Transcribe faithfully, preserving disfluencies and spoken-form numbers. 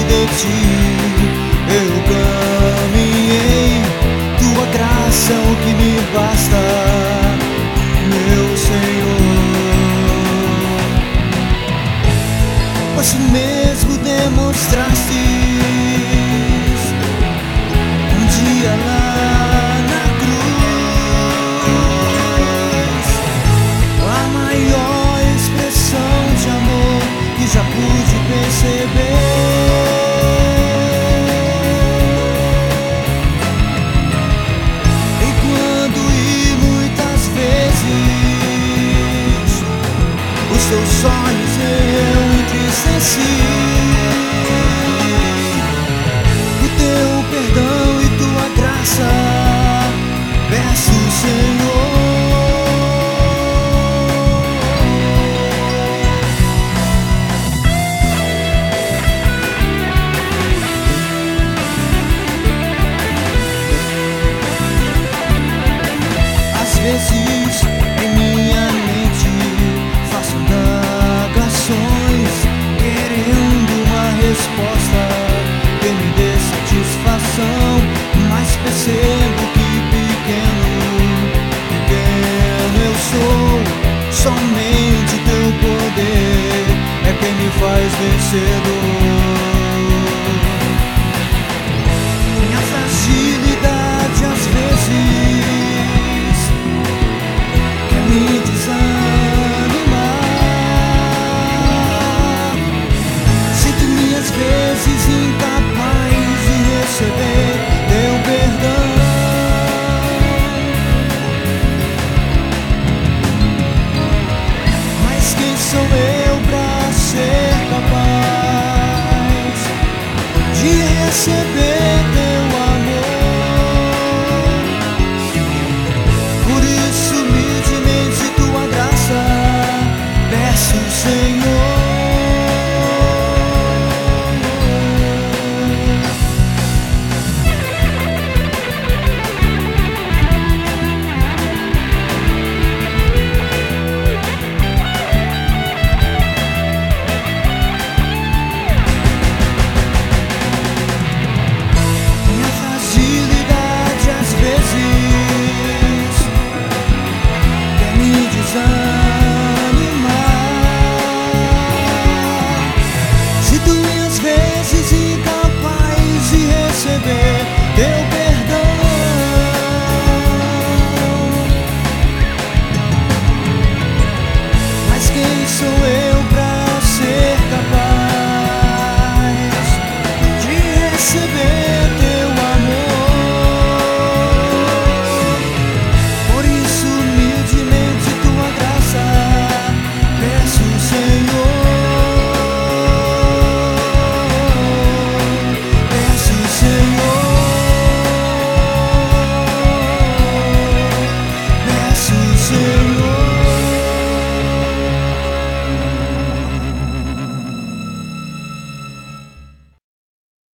de ti eu caminhei. Tua graça é o que me basta, meu Senhor. Pois tu mesmo demonstraste um dia lá na cruz a maior expressão de amor que já pude perceber. E quando e muitas vezes os teus sonhos eu entristeci, o teu perdão e tua graça peço, Senhor. Às vezes em minha mente faço indagações, querendo uma resposta que me dê satisfação, mas percebo que pequeno, pequeno eu sou. Somente teu poder é quem me faz vencedor. Minha fragilidade às vezes quer me desanimar. Sinto minhas vezes incapaz de receber teu perdão. Mas quem sou eu pra ser capaz de receber